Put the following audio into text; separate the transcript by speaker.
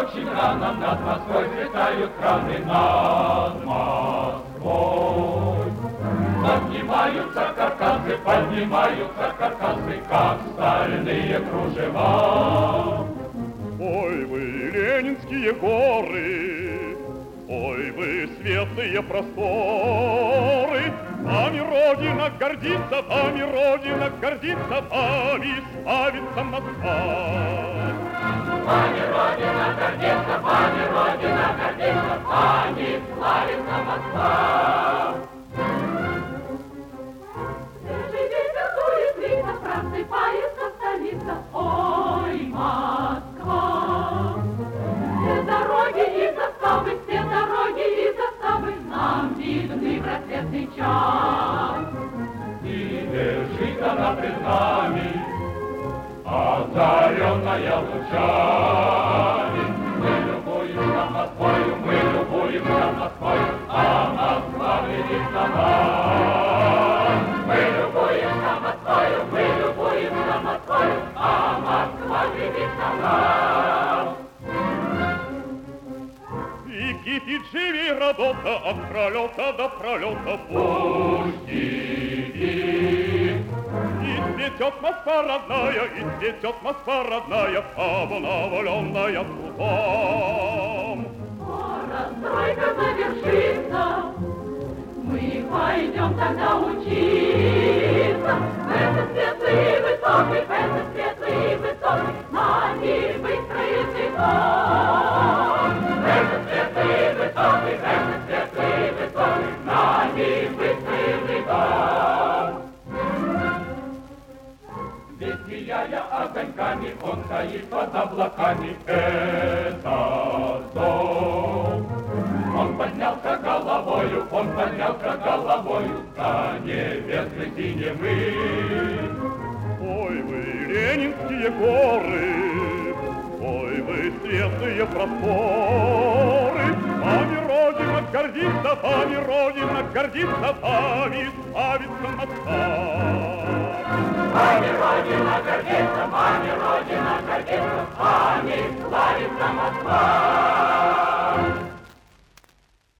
Speaker 1: очень рано над Москвой взлетают краны над Москвой. Поднимаются каркасы, как стальные кружева.
Speaker 2: Ой, вы, ленинские горы, ой, вы, светлые просторы, вами Родина гордится, вами Родина гордится, вами славится Москва.
Speaker 1: Вами Родина гордится, вами Родина гордится, вами славится Москва.
Speaker 3: Свежий ветер дует, видно, просыпается столица. Ой, Москва! Все дороги и заставы, все дороги и заставы нам видны в рассветный час.
Speaker 1: И лежит она пред нами, озаренная лучами. Мы любуемся Москвою, мы любуемся Москвою, а Москва глядит на нас. Мы любуемся Москвою, мы любуемся Москвою, а Москва глядит на нас.
Speaker 2: И кипит живей работа от пролета до пролета.
Speaker 1: Пусть кипит.
Speaker 2: И цветет Москва родная, и цветет Москва родная, обновленная трудом.
Speaker 3: Скоро стройка завершится, мы пойдем тогда учиться. В этот светлый высокий, в этот светлый высокий, нами выстроенный дом.
Speaker 1: В этот светлый высокий, в этот светлый высокий, нами выстроенный дом. Ведь сияя огоньками, он стоит под облаками, этот дом. Он поднялся головою за небесной синевы.
Speaker 2: Ой, вы, ленинские горы, ой, вы, светлые просторы, вами Родина гордится, вами Родина гордится, вами славится Москва.
Speaker 1: Вами Родина гордится, вами Родина гордится, вами славится Москва.